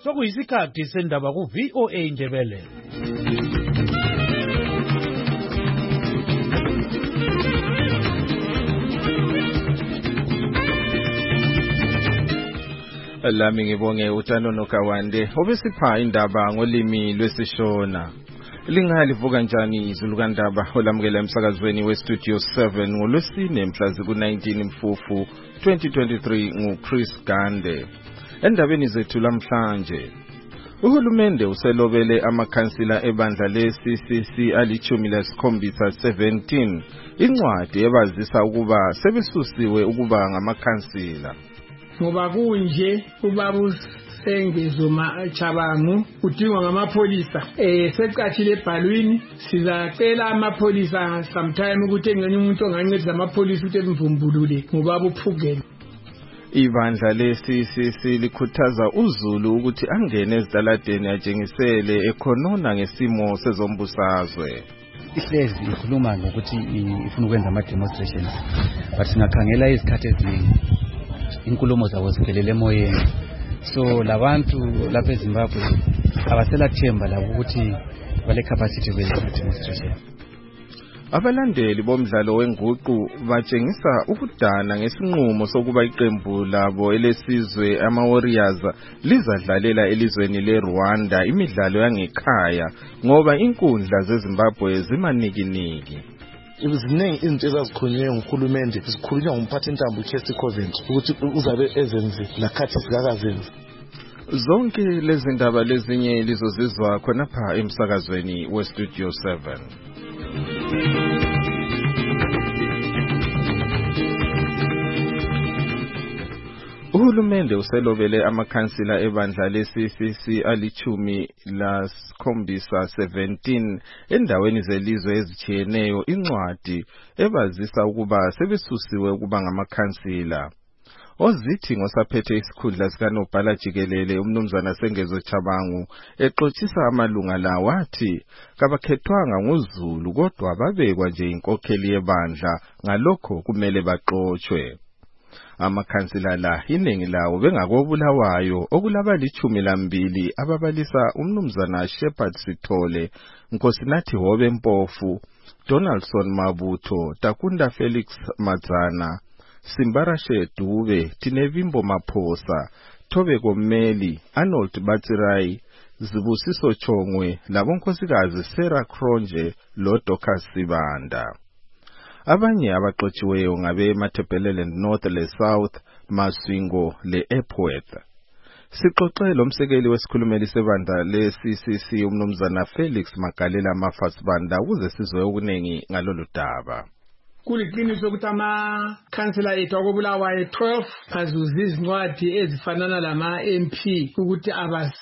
Sokuyisikhathi sendaba ku VOA Ndebele. Lami ngibonge uTanono Kawande obesipha indaba ngolimi lwesishona. Lingalivuka kanjani izulu kandaba olamukela emsakazweni weStudio 7 ngolwesine mhla ku-19 Mfufu 2023 nguChris Gande. Endabeni zethu lamhlanje, uhulumende uselobele amakhansila ebandla le-CCC ali-17 incwadi ebazisa ukuba sebesusiwe ukuba ngamakhansila. Ngoba kunje ubaba Sengezoma Chabangu udingwa ngamapolisa seqathile ebhalwini sizacela amapolisa sometime ukuthi engene umuntu ongancedisa amapolisa ukuthi emvumbulule ngoba uphukene. Ibandla le-CCC likhuthaza uZulu ukuthi angene ezitaladeni ajengisele ekhonona ngesimo sezombusazwe. Ihlezi ikhuluma ngokuthi ifuna ukwenza ama-demonstrations but singakhangela izikhathi eziningi inkulumo zabo ziphelele emoyeni. So labantu lapha eZimbabwe abaselathemba labo ukuthi bale capacity kwenza demonstration. Abalandeli bomdlalo wenguqu batshengisa ukudana ngesinqumo sokuba iqembu labo elesizwe ama-Warriors lizadlalela elizweni leRwanda imidlalo yangekhaya ngoba inkundla zeZimbabwe zimanikiniki. Iziningi izinto ezazikhulunywe nguhulumende zikhulunywa ngumphathintambo uChester Covent ukuthi uzabe ezenze nakhathi sikakazenzi. Zonke lezi ndaba lezinye lizozizwa khonapha emsakazweni weStudio 7. Uhulumende uselobele amakhansila ebandla le-CCC ali-17 endaweni zelizwe ezijiyeneyo incwadi ebazisa ukuba sebesusiwe ukuba ngamakhansila. Ozithi ngosaphethe isikhundla sikanobhala jikelele umnumzana Sengezo Chabangu exoxisa amalunga lawo wathi kabakhethwanga ngoZulu kodwa babekwa nje inkokheli yebandla ngalokho kumele baxoxwe. Amakhansila la iningi lawo bengakobulawayo okulabali 12 ababalisa umnumzana Shepherd Sithole, Nkosinathi Hobe Mpofu, Donaldson Mabutho, Takunda Felix Madzana, Simbarashe Dube, Tinevimbo Maphosa, Thobeko Mmeli, Arnold Batsirai, Zibusiso Chongwe, labonkosikazi Sarah Kronje loDocas Sibanda. Abanye abaxotshiweyo ngabe Matabeleland North le South, Masvingo le Epworth. Sixoxe lo msekeli wesikhulumeli sebandla le-CCC umnumzana Felix Magalela Mafasibanda ukuze sizwe okunengi ngalolu daba. Kuliqiniso ukuthi amakhansila ethu akobulawayo 12 azuza izincwadi ezifanana lama-MP ukuthi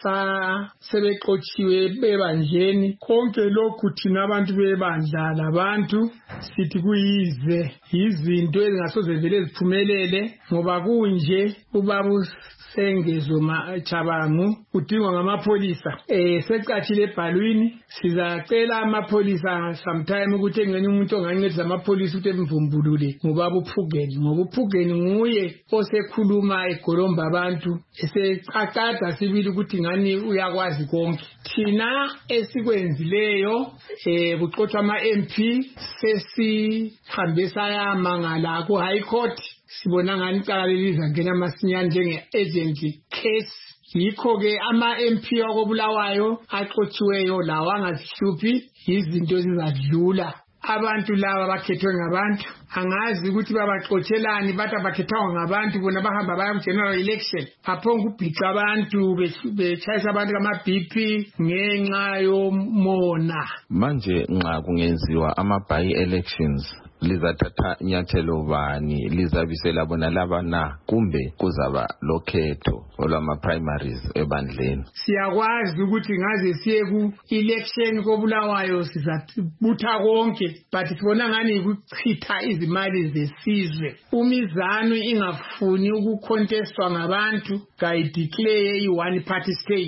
sebexotshiwe bebanjeni. Konke lokhu thina abantu bebandla labantu sithi kuyize izinto ezingasoze vele ziphumelele ngoba kunje ubaba Sengezoma Chabangu udingwa ngamapolisa seqathile ebhalwini sizacela amapolisa sometime ukuthi engene umuntu ongancedisa amapolisa ukuthi emvumbulule ngoba uphukene nguye osekhuluma egolomba abantu esecacada sibili ukuthi ngani uyakwazi konke. Thina esikwenzileyo kuxoxa ama-MP sesihambe sayamangala ku High Court sibona ngani icala leliza ngena masinyane njenge-agent case. Yikho-ke ama-MP wakobulawayo axotshiweyo lawa angazihluphi izinto ezizadlula. Abantu laba bakhethwe ngabantu angazi ukuthi babaxotshelani bathi abakhethwanga ngabantu bona bahamba baya ku-general election baphonga ubhica abantu betshayisa abantu kama-BP ngenxa yomona. Manje nxa kungenziwa ama-by elections lizathatha inyathelo bani lizabisela bona laba na kumbe kuzaba lokhetho olwama-primaries ebandleni? Siyakwazi ukuthi ngaze siye ku-election kobulawayo sizabutha konke but sibona ngani ukuchitha izimali zesizwe. Umizano ingafuni ukucontestwa ngabantu kayideclare i-one party state.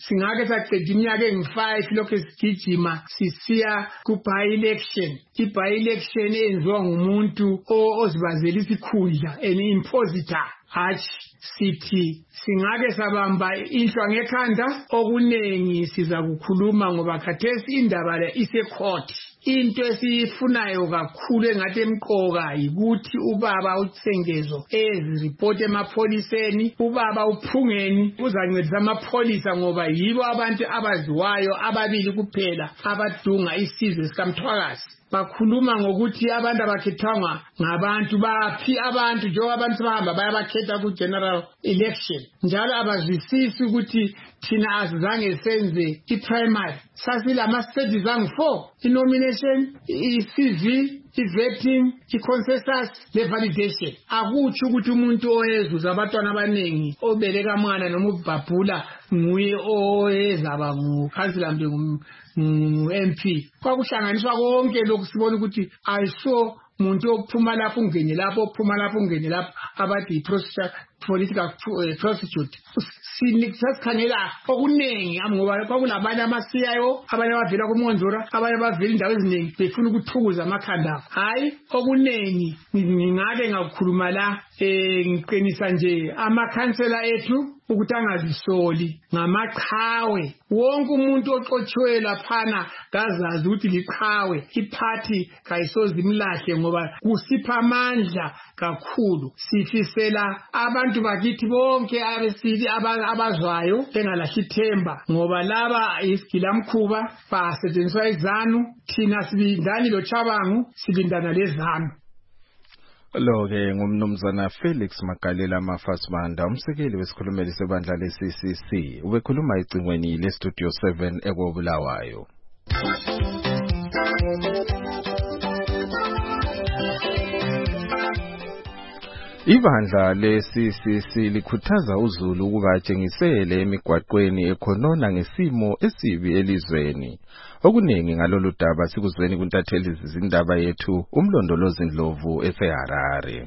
singake saqeda iminyaka engu5 lokho sigijima sisiya ku by election. I-by election enziwa ngumuntu ozibazela isikhundla an impositor. Hatshi sithi singake sabamba inhlwa ngekhanda okunengi siza kukhuluma ngoba khathesi indaba le ise-court. Into esifunayo kakhulu engathi emqoka yikuthi ubaba uTsengezo report emapholiseni, ubaba uPhungeni uzancedisa amapholisa ngoba yibo abantu abaziwayo ababili kuphela abadunga isizwe sikaMthwakazi. Bakhuluma ngokuthi abantu abakhethwanga ngabantu baphi abantu njengoba abantu bahamba bayabakhetha ku general election, njalo abazwisisi ukuthi thina azange senze i-primary. Sasilama stages angu4, i-nomination, i-CV, i-vetting, i-consensus, le-validation. Akutsho ukuthi umuntu oyezuza abantwana abaningi obeleka mwana noma ubhabhula nguye oyezaba ngukhansila mbe ngu-MP. Kwakuhlanganiswa konke lokhu sibona ukuthi ayiso muntu ophuma lapho ungene lapho ophuma lapho ungene lapho abathi political prostitute. Sasikhangela okunengi ngoba kwakulabanye ama-CIO, abanye abavela kuMonzora, abanye abavela indawo eziningi befuna ukuthukuza amakhanda abo. Hayi okunengi ngingake ngakukhuluma la ngiqinisa nje amakhansela ethu ukuthi angazisoli ngamaqhawe. Wonke umuntu oxotshiwe laphana kazazi ukuthi liqhawe, iphathi kayisoze imlahle ngoba kusipha amandla kakhulu. Sifisela abantu bakithi bonke abesili abazwayo bengalahli ithemba ngoba laba isigilamkhuba basetshenziswa izanu, thina sibindani lo Chabangu sibindana lezanu. Lo-ke ngumnumzana Felix Magalela Mafasibanda, umsekeli wesikhulumeli sebandla le-CCC, ubekhuluma ecingweni le-Studio 7 eKobulawayo. Ibandla le-CCC likhuthaza uZulu ukuba atshengisele emigwaqweni ekhonona ngesimo esibi elizweni. Okuningi ngalolu daba sikuzweni kuntatheli izindaba yethu uMlondolozi Ndlovu eseHarare.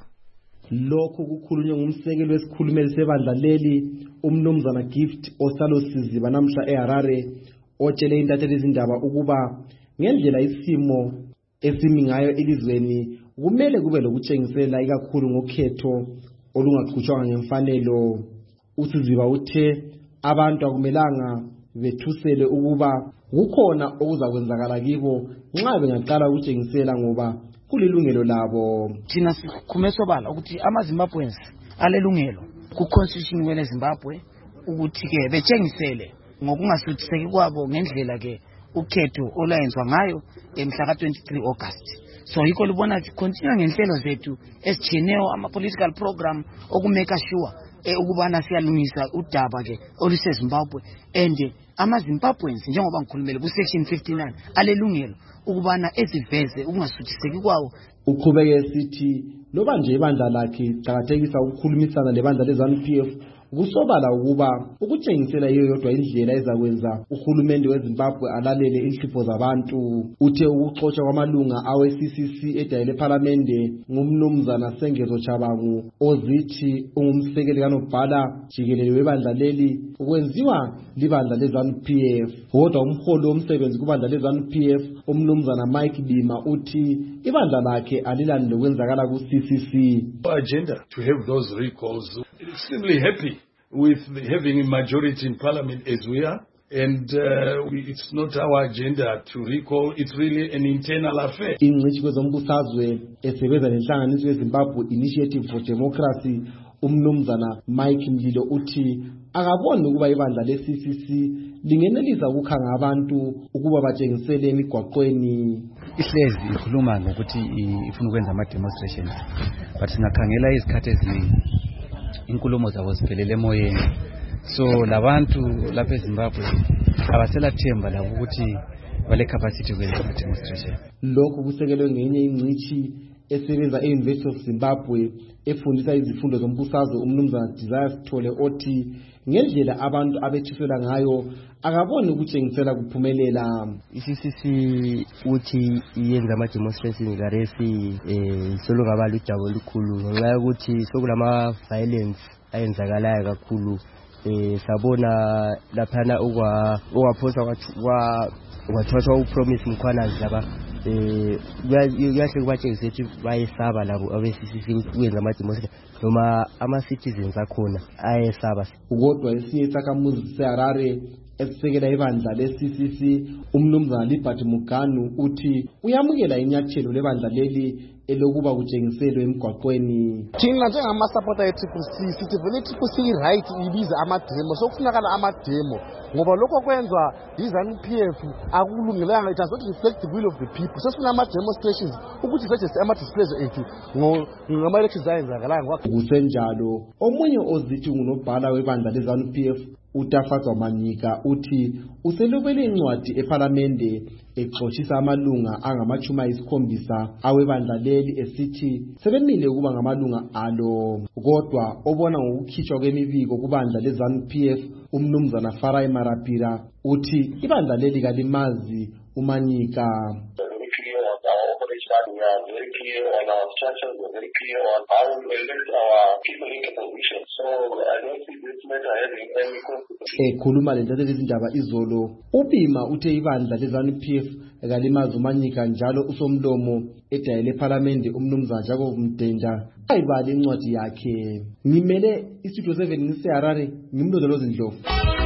Lokho kukhulunywa ngumsekeli wesikhulumeli sebandla leli umnumzana Gift Osalosiziba namhla eHarare, otshele intatheli izindaba ukuba ngendlela isimo esimi ngayo elizweni kumele kube lokutshengisela ikakhulu ngokhetho olungaqhutshwanga ngemfanelo. uSiziba uthe abantu akumelanga bethusele ukuba kukhona okuzakwenzakala kibo nxa bengaqala ukutshengisela ngoba kulilungelo labo. Thina sikhumeso bala ukuthi amaZimbabweans alelungelo ku constitution wele Zimbabwe ukuthi ke betshengisele ngokungasuthiseki kwabo ngendlela ke ukhetho olayenzwa ngayo emhla ka-23 August. So yikho libona continue ngenhlelo zethu esitshiyeneyo ama-political program okumeka sure ukubana siyalungisa udaba ke oluseZimbabwe and amaZimbabweans njengoba ngikhulumele ku-section 59 alelungelo ukubana eziveze ukungasuthiseki kwawo. Uqhubeke sithi loba nje ibandla lakhe qhakathekisa ukukhulumisana lebandla le-ZANU-PF kusobala ukuba ukutshengisela iyo yodwa indlela ezakwenza uhulumende weZimbabwe alalele inhlupho zabantu. Uthe ukuxotsha kwamalunga awe-CCC edayile ePhalamende ngumnumzana Sengezo Chabangu ozithi ungumsekeli kanobhala jikelele webandla leli ukwenziwa libandla le-ZANU-PF. Kodwa umholi womsebenzi kubandla le-ZANU-PF umnumzana Mike Bima uthi ibandla lakhe alilani lokwenzakala ku-CCC. Agenda to have those recalls. Extremely happy with having a majority in parliament as we are, and it's not our agenda to recall, it's really an internal affair. Ingcitshi kwezombusazwe esebenza nenhlanganiso yeZimbabwe Initiative for Democracy umnumzana Mike Mlilo uthi akaboni ukuba ibandla le-CCC lingenelisa ukukhanga abantu ukuba batshengisele emigwaqweni. Ihlezi ikhuluma ngokuthi ifuna ukwenza ama-demonstrations, but singakhangela izikhathi eziningi inkulumo zabo ziphelele emoyeni. So labantu lapha eZimbabwe abaselathemba labo ukuthi bale capacity kwenza ama-demonstration. Lokhu kusekelwe ngenye ingcitshi esebenza e-University of Zimbabwe efundisa izifundo zombusazwe umnumzana Desire Sithole othi ngendlela abantu abethisela ngayo akaboni ukutshengisela kuphumelela. ICCC uthi iyenza ama-demonstrations karesi solungaba ludaba olukhulu ngenxa yokuthi sokulama-violence ayenzakalayo kakhulu sabona laphana ungaphosa wathothwa upromise mkhwanazi laba kuyahle kubatshengise ukuthi bayesaba labo abesisisi ukwenza ama-demonstration noma ama-citizens akhona ayesaba. Kodwa esinye isakhamuzi seHarare esisekela ibandla le-CCC umnumzana Libert Muganu uthi uyamukela inyathelo lebandla leli elokuba kutshengiselwe emgwaqweni. Thina njengamasupporter e-TCC sithi vele i-TCC right ibiza amademo sokufunakala amademo ngoba lokho kwenza yi-ZANU-PF akulungelanga, it does not reflect the will of the people. Sesifuna ama-demonstrations ukuthi register ama-displays ethu ngama-elections ayenzakalayo. Kusenjalo omunye ozithi ngunobhala webandla le-ZANU-PF uTafadzwa Manyika uthi uselobele incwadi eParliamente exoshisa amalunga angama-70 awebandla leli esithi sebemile ukuba ngamalunga alo. Kodwa obona ngokukhishwa kwemibiko kubandla le-ZANU-PF umnumzana Farai Marapira uthi ibandla leli kalimazi uManyika. We are very clear on our structures, we are very clear on how we elect our people into position. So I don't see this matter having any consequences. Khuluma lentatheli izindaba izolo uBima uthe ibandla le-ZANU-PF kalimazi uManyika njalo usomlomo edayele eParliamente umnumzana Jacob Mdenja ayibali incwadi yakhe. Ngimele iStudio 7 ngiseHarare ngimlondoloza Ndlovu.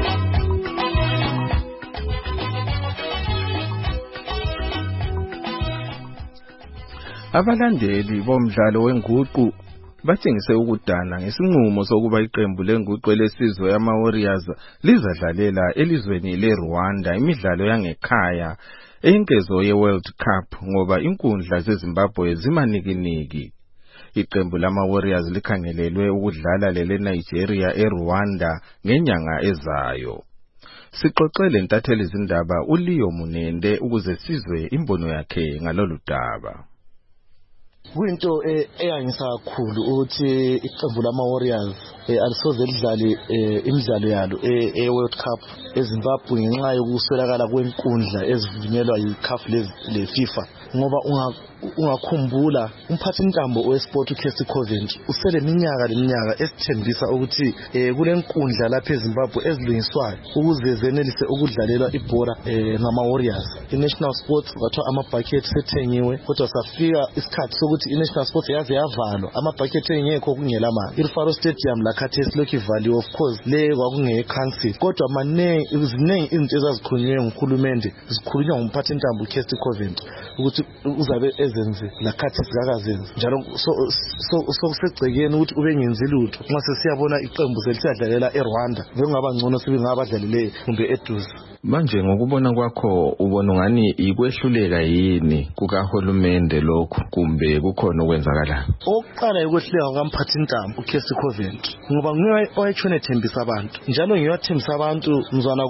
Abalandeli bomdlalo wenguqu batshengise ukudana ngesinqumo sokuba iqembu lenguqu lesizwe yama-Warriors lizadlalela elizweni leRwanda imidlalo yangekhaya eyinkezo ye-World Cup ngoba inkundla zeZimbabwe zimanikiniki. Iqembu lama-Warriors likhangelelwe ukudlala lele-Nigeria eRwanda ngenyanga ezayo. Sixoxele ntatheli izindaba uLeo Munende ukuze sizwe imbono yakhe ngalolu daba. Kuyinto eyangisa kakhulu ukuthi iqembu lama-Warriors alisoze lidlale imidlalo yalo e-World Cup eZimbabwe ngenxa yokuswelakala kwenkundla ezivunyelwa yi-CAF le-FIFA ngoba ungakhumbula umphathintambo owesport uCasey Coventry usele leminyaka esithembisa ukuthi kulenkundla lapha eZimbabwe ezilungiswayo ukuze zenelise ukudlalelwa ibhola ngama-Warriors. I-National Sports kwathiwa ama-bucket sethengiwe kodwa safika isikhathi sokuthi i-National Sports yaze yavalwa ama-bucket engekho kungelamali. I-Faro Stadium lakhathesi lokhu ivaliwe, of course le kwakungeye-council kodwa ziningi izinto ezazikhulunywe nguhulumende zikhulunywa ngumphathintambo uCasey Coventry ukuthi uzabe ezenze lakhathi zingakazenzi njalo sokusegcekeni ukuthi ube ngenzi lutho nxa sesiyabona iqembu seliyadlalela eRwanda ngekungaba ngcono sibengabadlalele kumbe eduze. Manje ngokubona kwakho ubona ngani ikwehluleka yini kukahulumende lokho kumbe kukhona okwenzakala? Oqala ikwehluleka kukamphathintambo uCasey Coventry ngoba nguye owayetshona ethembisa abantu njalo ngiyathembisa abantu mzwana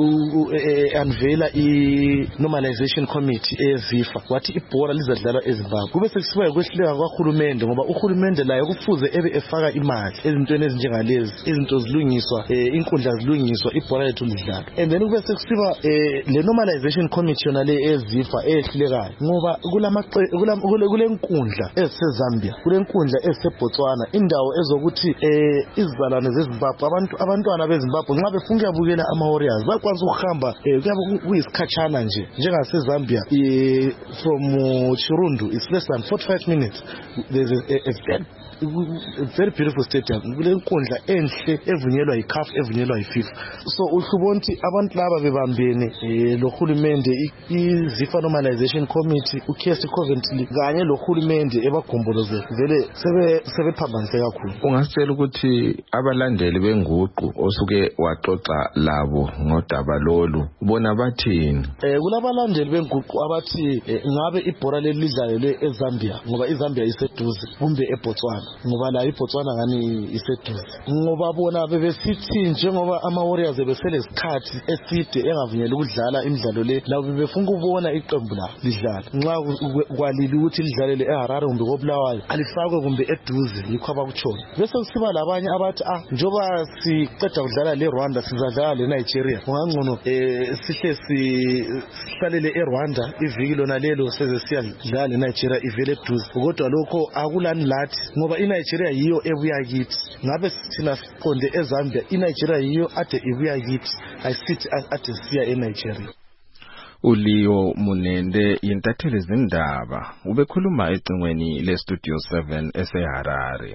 unveila i-normalization committee eFIFA wathi ibhola lizadlalwa eZimbabwe. Kube sekusiba ikwehluleka kwahulumende ngoba uhulumende laye kufuze ebe efaka imali ezintweni ezinjengalezi, izinto zilungiswa, inkundla zilungiswa, ibhola lethu lidlalwa. And then kube sekusiba le normalization committee yona le eZIFA ehlulekayo ngoba kule nkundla eseZambia, kule nkundla eseBotswana, indawo ezokuthi izizalwane zeZimbabwe abantwana beZimbabwe nxa befuna ukuyabukela ama-Warriors bakwazi ukuhamba kuyabe kuyisikhatshana nje njengaseZambia from Chirundu it's less than 45 minutes. There's a very beautiful stadium kule nkundla enhle evunyelwa yi-CAF evunyelwa yi-FIFA. So uhlubona ukuthi abantu laba bebambene lohulumende iZIFA Normalization Committee uCasey Coventry kanye lohulumende ebagomboloze vele sebephambanise kakhulu. Ungasitshela ukuthi abalandeli benguqu osuke waxoxa labo ngodaba lolu bona bathini? Kulabalandeli benguqu abathi ngabe ibhola leli lidlalelwe eZambia ngoba iZambia iseduze kumbe eBotswana ngoba la iBotswana ngani iseduze ngoba bona bebesithi njengoba ama-Warriors beselesikhathi eside engavunyelwa ukudlala imidlalo le labo bebefuna ukubona iqembu la lidlala nxa kwalili ukuthi lidlalele eHarare kumbe koBulawayo alifakwe kumbe eduze yikho abakuthona. Bese kusiba labanye abathi njoba siqeda kudlala leRwanda sizadlala leNigeria kungangcono sihle sihlalele eRwanda iviki lona lelo seze siyadlala la Nigeria ivele eduze kodwa lokho akulani lathi ngoba iNigeria yiyo ebuya kithi ngabe sithina siqonde eZambia iNigeria yiyo ade ibuya kithi ayisithi ade siya eNigeria. uLeo Munende yintatheli zindaba ubekhuluma ecingweni leStudio 7 eseHarare.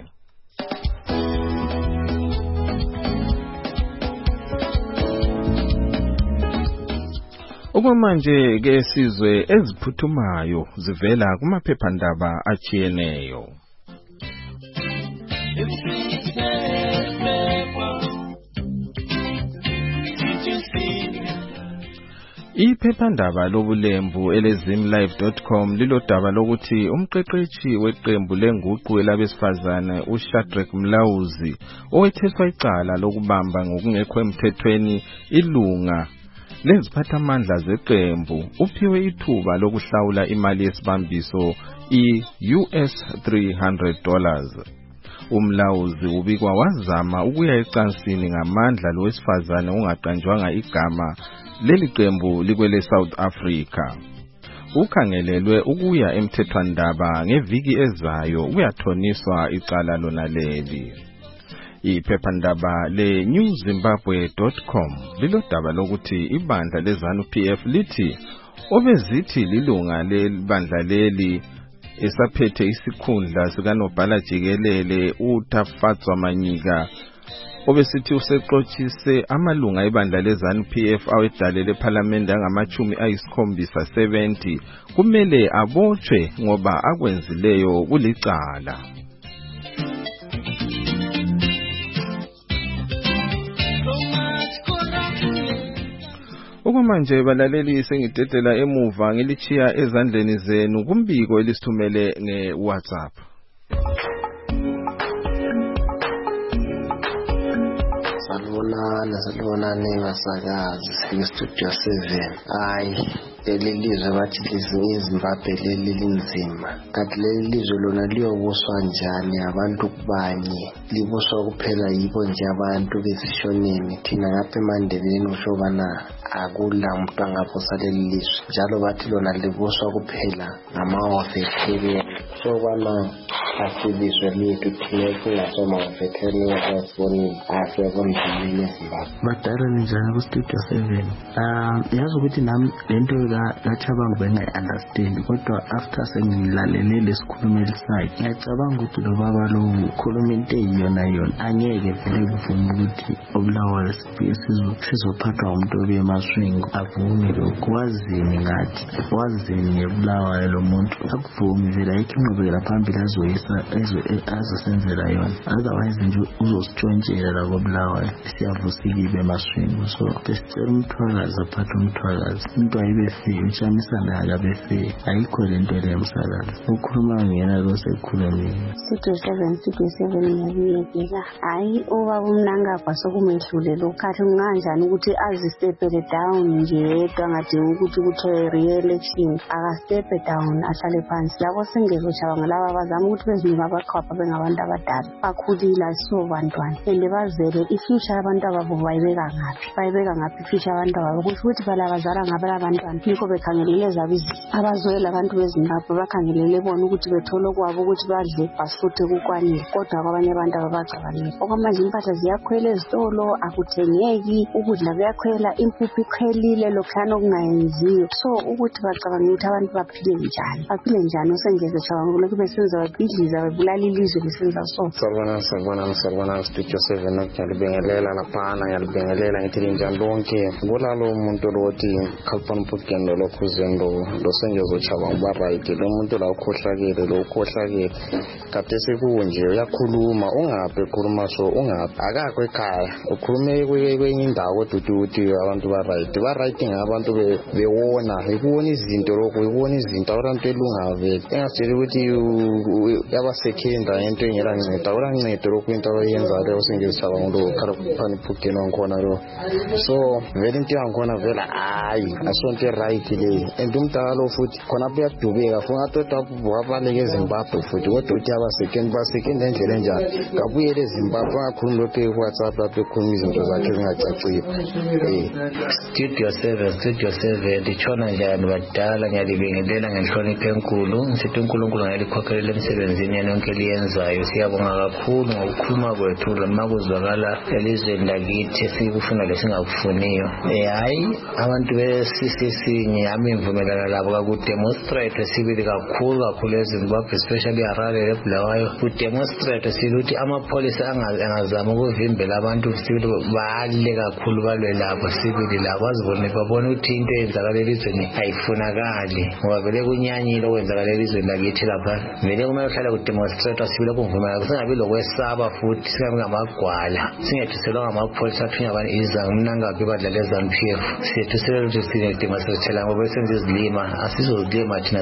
Okwamanje ke sizwe eziphuthumayo zivela kumaphephandaba achiyeneyo. Iphephandaba lobulembu elezimlive.com lilodaba lokuthi umqeqeshi weqembu lenguqu elabesifazane uShadrack Mlawuzi owetheswa icala lokubamba ngokungekho emthethweni ilunga leziphathamandla zeqembu uphiwe ithuba lokuhlawula imali yesibambiso i-US $300. Umlawuzi ubikwa wazama ukuya ecansini ngamandla lowesifazane ongaqanjwanga igama leli qembu likwele South Africa. Ukhangelelwe ukuya emthethwandaba ngeviki ezayo uyathoniswa icala lona leli. Iphephandaba le-newzimbabwe.com lilodaba lokuthi ibandla leZANU-PF lithi obezithi lilunga lebandla leli esaphethe isikhundla sikanobhala jikelele uTafatswa Manyika obesithi useqothise amalunga ebandla leZANU-PF awedalele eParliament angama-70 kumele abotshwe ngoba akwenzileyo kulicala. Okwamanje balaleli sengidedela emuva ngilichiya ezandleni zenu kumbiko elisithumele ngeWhatsApp. Salibona nengasakazi iStudio 7. Hayi leli lizwe bathi lizimbabwe leli linzima. Kanti leli lizwe lona liyobuswa njani abantu kubanye? Libuswa kuphela yibo nje abantu bezishoneni. Thina ngapha eMandebeleni usho bana akula umuntu angabusa leli lizwe. Njalo bathi lona libuswa kuphela ngama-veteran. So bana asilizwe lethu thina kungasoma-veteran wasibonile. Asiyabonile eZimbabwe. Badala njani kuStudio 7? Yazi ukuthi nami lento ngathi abantu bengayi-understand kodwa after sengilalele lesikhulumo elisakhe ngiyacabanga ukuthi lo baba lo ukhuluma into eyiyona angeke vele kuvume ukuthi oBulawayo sizophathwa umuntu obe emaswingo avume lokhu. Wazini ngeBulawayo lo muntu akuvumi vele ayikho inqubekela phambili azosenzela yona, otherwise nje uzositshontshela la koBulawayo siyavusika emaswingo. So besicela umthwakazi aphathe umthwakazi, umuntu ayibefike ushamisana akabefe ayikho lento lemsakazi ukhuluma ngena lo sekhulumile. Studio 7 ngiyabiyekela. Hayi ubaba umnanga kwasokumehlule lokhathi kunganjani ukuthi azistepele down nje yedwa ngadinga ukuthi kuthiwe re-election akastepe down ahlale phansi. Labo sengezoshaba ngalaba bazama ukuthi bezinika abaqhwapha bengabantu abadala bakhulile asobantwana and bazele ifuture yabantu ababo bayibeka ngaphi ifuture yabantu ababo kusho ukuthi balabazala ngabala abantwana yikho bekhangelele zabizi abazoyela abantu beZimbabwe bakhangelele bona ukuthi bethole kwabo ukuthi badle basuthe kukwanile kodwa kwabanye abantu ababacabanile. Okwamanje impahla ziyakhwela ezitolo akuthengeki, ukudla kuyakhwela, impuphu ikhwelile lokhana okungayenziyo. So ukuthi bacabanga ukuthi abantu baphile njani usengeze shawangule kube senza babhidliza babulala ilizwe besenza so. Salwana Studio 7 ngiyalibingelela laphana ngiyalibingelela ngithi njani lonke kulalo umuntu loti khalpana phukendo lokhuzendo losengezochaba ngubaright lo muntu la ukhohlakele kade sekunje uyakhuluma ungabe khuluma so ungabe akakho ekhaya ukhulume kwenye indawo dududu abantu baright ngabantu bewona ikubona izinto lokho ikubona izinto abantu elungave engasitshela ukuthi yabasekenda into engelanceda ulancedo lokhu into abayenza leyo singizisaba ngulo khalaphani phukeni wangikhona lo so vele into yangikhona vele hayi asonto right le and umdala futhi khona uyadubeka funa atoda wabaleke eZimbabwe futhi kodwa uthi basekenda endlela enjani kabuyele eZimbabwe ngakhuluma lokho eWhatsApp lapho ekhuluma izinto zakhe zingacacile Studio 7 ndichona njani badala ngiyalibingelela ngenhlonipho enkulu ngithi uNkulunkulu ngalikhokhelele emsebenzini yonke eliyenzayo siyabonga kakhulu ngokukhuluma kwethu lamakuzwakala elizweni lakithi sikufuna lesingakufuniyo hayi abantu beCCC ngiyami imvumelana labo kakudemonstrate sibili kakhulu eZimbabwe especially Harare leBulawayo kudemonstrate siluthi amapholisa angazama ukuvimbela abantu sibili bale kakhulu balwe lapha sibili lapha azibone babona ukuthi into eyenzakala elizweni ayifunakali ngoba vele kunyanyile okwenzakala elizweni lakithi lapha vele kumele uhlale kudemonstrate sibili kuvumela singabi lokwesaba futhi singabi ngamagwala singethuselwa ngamapholisa athunya abantu izanga mnangabi badlala eZANU-PF siyethuselwa ukuthi sinedemonstrate ngoba besenza izilima asizozilima thina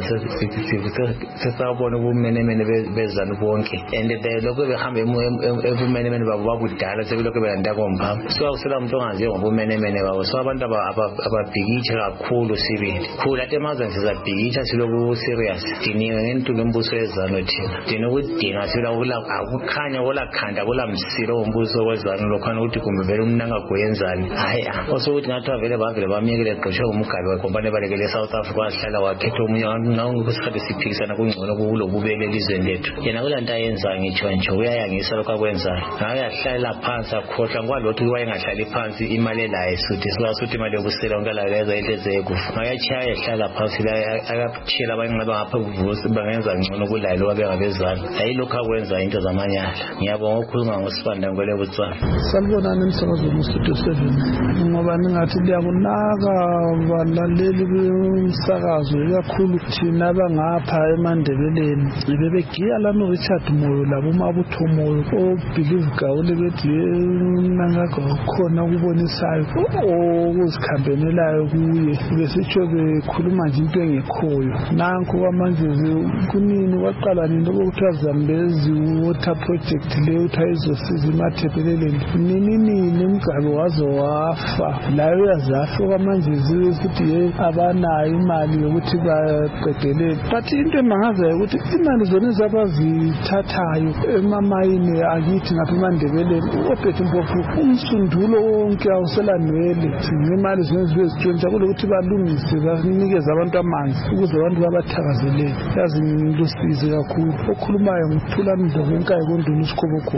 sesabona ubumenemene bezanu bonke and lokho behamba ebumenemene babo babudala sekulokho belanda kompa so akusela umuntu ongaziyo ngobumenemene babo so abantu ababhikitsha kakhulu sibili khulu ate mazwe sizabhikitsha siloku serious diniwe ngento lombuso wezanu thina dinokudinga silawula akukhanya kolakhanda kolamsilo wombuso wezanu lokhana ukuthi kumbe vele umnanga goyenzani hayi osokuthi ngathi vele bavele bamyekele gqoshe umgabe wekompani balekele South Africa wahlala wakhetha umunye ngasikhathi siphikisana kungcono kulo bubele elizweni lethu yena kulanto ayenza ngitsho nje uyayangisa lokho akwenzayo ngayahlala phansi akhohlwa kwalothu wayengahlali phansi imali elayo suthi sasuthi imali yokusela onkalalezo into ekufa ngayachaya ehlala phansi la akaphila abanqaba ngapha kuvusa bangenza ngcono kulayo lo abengabezana hayi lokho akwenza into zamanyala ngiyabonga ukukhuluma ngosibanda ngwele butsana salibona nemsakazo ku-Studio 7 ngoba ningathi liyakunaka balaleli bemsakazo kakhulu thina bangapha eMandebeleni bebegiya lana uRichard Moyo labo mabutho Moyo obelieve gawule bethi nangakho khona ukubonisayo okuzikhambelelayo kuye besitsho bekhuluma nje into engekhoyo nanku kwamanje kunini waqala nini lokuthiwa Zambezi water project le uthayizosiza iMathebeleni nini umgabe wazo wafa layo yazafa kwamanje ukuthi abanayo imali yokuthi baqedelele but into emangazayo ukuthi imali zona zabazithathayo emamayini akithi ngapha eMandebeleni uObert Mpofu umsundulo wonke awuselanwele imali zenziwe zitshontsha kulokuthi balungise banikeze abantu amanzi ukuze abantu babathakazelele yazi ngilosize kakhulu okhulumayo ngithula Mdlovu Nkayi koNduna uSikhobokho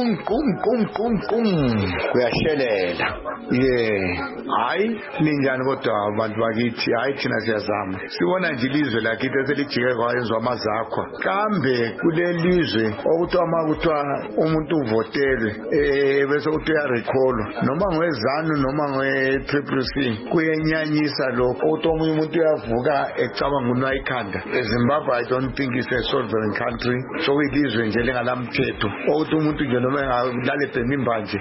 kuyahlelela hayi ninjani kodwa abantu bakithi hayi thina siyazama sibona nje ilizwe lakithi eselijike kwayenzwa amazakho kambe kulelizwe okuthiwa makuthiwa umuntu uvotelwe bese uthi uyarecall noma ngwezanu noma ngwe-CCC kuyenyanyisa lokho ukuthi omunye umuntu uyavuka ecabanga unwa ikhanda eZimbabwe I don't think it's a sovereign country so ilizwe nje lengalamthetho ukuthi umuntu nje noma engalala ebhemimba nje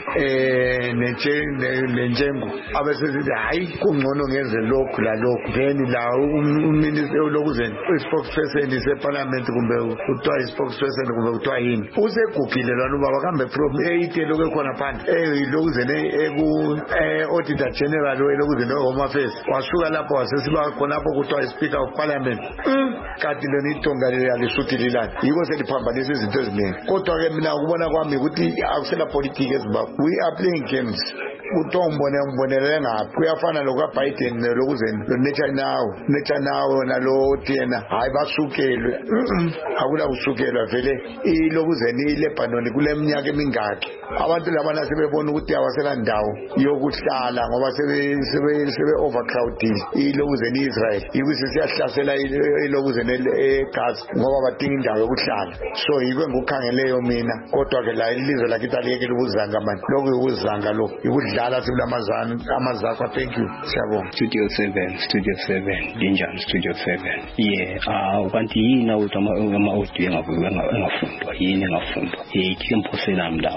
nenjengo abesesithi hayi kungcono ngenze lokhu lalokhu then la uminister olokuzeni spokesperson separliament kumbe uthiwa spokesperson kumbe uthiwa yini usegugile lwana ubaba kambe from 8 lokho khona phandle lokuzeni auditor general lokuzeni home affairs wasuka lapho wasesiba khonapho kuthiwa speaker of parliament kanti lona itonga yalisuthi lilana yiko seliphambanisa izinto eziningi kodwa ke mina ukubona kwami ukuthi akusela politics eZimbabwe we are playing games utombonele ngaphi kuyafana lokaBiden lokuzeni nature now nalo tena hayi basukelwe akula kusukelwa vele ilokuzeni iLebanon kuleminyaka emingaki abantu laba nasebebona ukuthi awasela ndawo yokuhlala ngoba sebe overcrowded ilokuzeni Israel yikuthi siyahlasela ilokuzeni eGaza ngoba badinga indawo yokuhlala so yikho ngokukhangeleyo mina kodwa ke la ilizwe lakithi aliyekela ukuzanga manje lokho ukuzanga lo ikudlala sibulamazana amazakho thank you siyabonga Studio 7 linjani Studio 7 kanti yini ukuthi ama-audio engafundwa yini engafundwa ikhemposelami lapho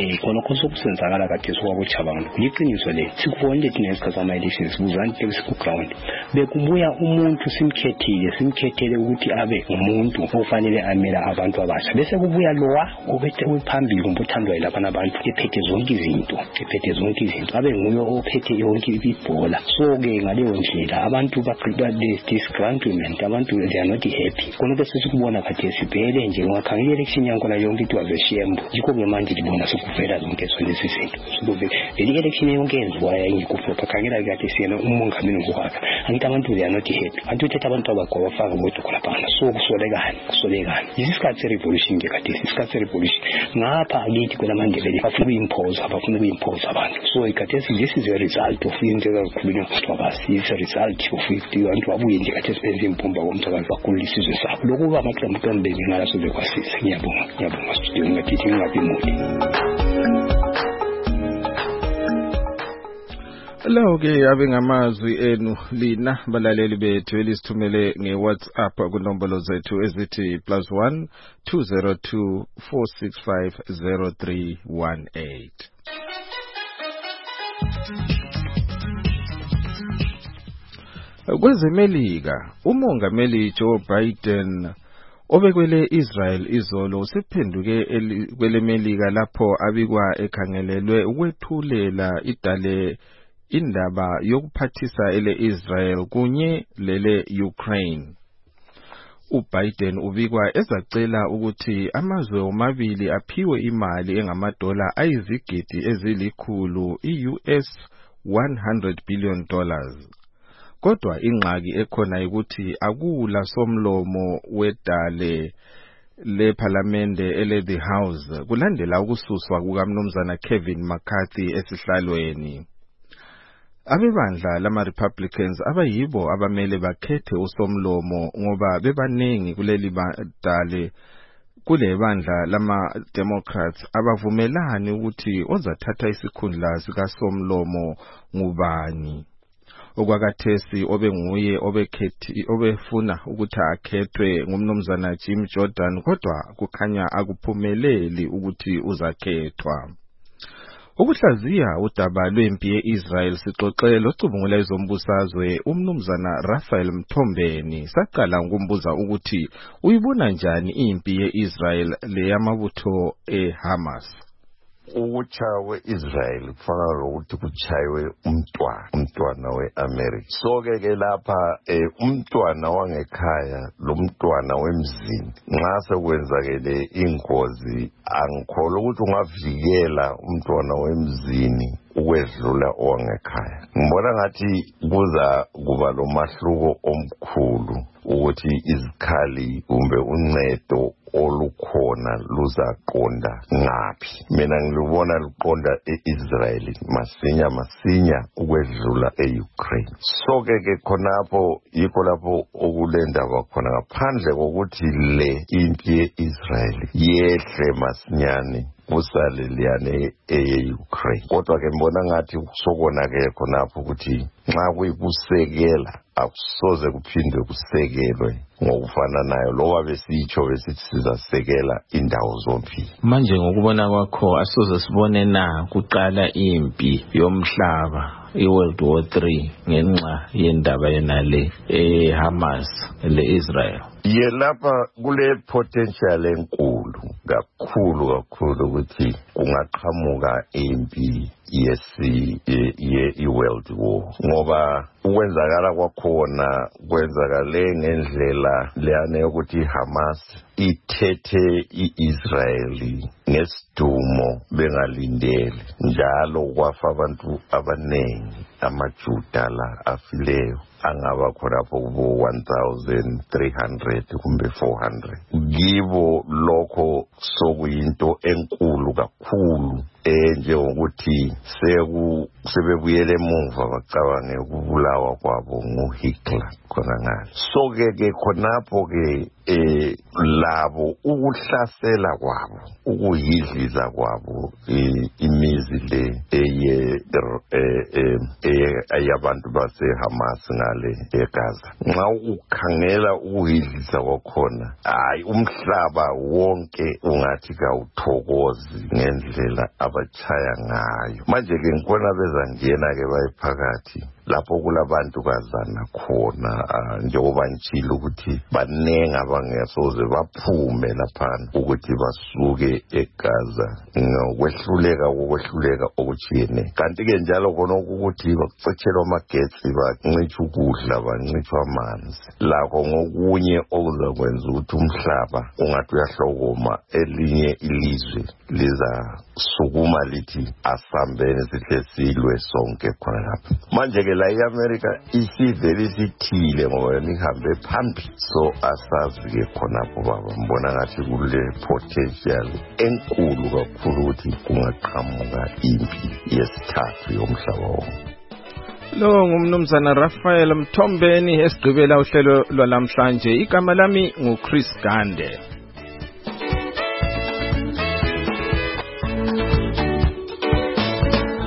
khonokho sokusenzakala kade sokwakuchabantu liqiniso le sikubonile thina isikhathi ama-elections buzani ku-ground bekubuya umuntu simkhethele ukuthi abe umuntu ofanele amela abantu abasha bese kubuya lowa ophambili kumbe othandwayo laphana abantu ephethe zonke izinto abe nguye ophethe yonke ibhola. So-ke ngaleyo ndlela abantu baqeda disgruntlement, abantu they are not happy. Khona bese sikubona kade sibhele nje ungakhangela election yankona yonke it was a shame. Yikho-ke manje libona sokuvela zonke zonezi zinto. Sokube le election yonke yenziwayo ngikuphoqa khangela kade siyena umongameli ngokwakhe. Angithi abantu they are not happy. Antuthetha abantu abagqoka bafaka umuntu khona phana. So kusolekana. Isikhathi se-revolution ke kade isikhathi se-revolution. Ngapha akithi kwelamandebele bafuna ukuyimpose abantu. So kade this is a result of into ezakhulunywa ngabasi. It's a result of it. Abantu babuye nje kade sibenze impumba komthakazi kakhulu isizwe sakho. Lokuba amaqembu ngala sobe kwasisa. Ngiyabonga studio ngathi ngabe imuli. Hello ke abengamazwi enu lina balaleli bethu elisithumele ngeWhatsApp kunombolo zethu ezithi +1 202 465 0318. Kwezemelika umongameli Joe Biden obekwele Israel izolo usephenduke kwele Melika lapho abikwa ekhangelelwe ukwethulela indaba yokuphathisa ele-Israel kunye lele Ukraine. uBiden ubikwa ezacela ukuthi amazwe omabili aphiwe imali engamadola ayizigidi ezilikhulu US $100 billion. Kodwa ingxaki ekhona ukuthi akula somlomo wedale leParliamente ele the House kulandela ukususwa kukaMnumzana Kevin McCarthy esihlalweni. Abebandla lama Republicans abayibo abamele bakhethe usomlomo ngoba bebaningi kuleli badale kule bandla lama Democrats abavumelani ukuthi ozathatha isikhundla sika somlomo ngubani. Okwakathesi obenguye obefuna ukuthi akhethwe ngumnumzana Jim Jordan kodwa kukhanya akuphumeleli ukuthi uzakhethwa. Ukuhlaziya udaba lwempi yeIsrael sixoxe locubungula ezombusazwe umnumzana Raphael Mthombeni saqala ngumbuza ukuthi uyibona njani impi yeIsrael leyamabutho eHamas. Ukuchawe Israel kufana lokuthi kuchaywe umntwana weAmerica. Soke lapha umntwana wangekhaya lo mntwana wemzini nxa sekwenzakele ingozi angikholwa ukuthi ungavikela umntwana wemzini ukwedlula owangekhaya. Ngibona ngathi kuba lomahluko omkhulu ukuthi izikhali kumbe uncedo olukhona luzaqonda ngaphi. Mina ngilubona luqonda eIsrael masinya ukwedlula eUkraine. Soke khonapho yikho lapho okulendaba khona ngaphandle kokuthi le impi yeIsrael yehle masinyane kusale liyane eUkraine. Kodwa ke mbona ngathi sokonake khonapho ukuthi nxa kuyikusekela akusoze kuphindwe kusekelwe ngokufana nayo loba besitsho besithi sizasekela indawo zombili. Manje ngokubona kwakho asoze sibone na kuqala impi yomhlaba iWorld War 3 ngenxa yendaba yenale eHamas leIsrael. Lapha kule potential enkulu kakhulu ukuthi kungaqhamuka impi ye-World War ngoba ukwenzakala kwakhona kwenzakale ngendlela leyane yokuthi Hamas ithethe iIsraeli ngesidumo bengalindele njalo kwafa abantu abanengi amaJuda la afileyo angaba khonapho kubo 1300 kumbe 400. Gibo lokho sokuyinto enkulu kakhulu njengokuthi sebebuyele emuva bacabange ukubulawa kwabo nguHitler khona ngale. Soke khonapho labo ukuhlasela kwabo ukuyidliza kwabo imizi le ayabantu baseHamas ngale eGaza. Nxa ukhangela ukuyidlisa kwakhona, hayi umhlaba wonke ungathi kawuthokozi ngendlela abatshaya ngayo. Manje ke ngibona bezangena ke bayiphakathi lapho kulabantu kazana khona, njengoba ngitshilo ukuthi banengi abangesoze baphume laphana ukuthi basuke eGaza ngokwehluleka okuchiyene. Kanti ke njalo khona ukuthi bakucetshelwa amagetsi, bancitsha ukudla, bancitsha amanzi, lakho ngokunye okuzakwenza ukuthi umhlaba ungathi uyahlokoma, elinye ilizwe lizasukuma lithi asambene sihle silwe sonke khona lapha. Manje ke la iAmerica isivele isithile ngoba nihambe phambili, so asazi ke khonapho baba, mbona ngathi kule potential enkulu kakhulu ukuthi kungaqhamuka impi yesithathu yomhlaba wonke. Lo ngumnumzana Raphael Mthombeni esigqibela uhlelo lwalamhlanje. Igama lami nguChris Gande.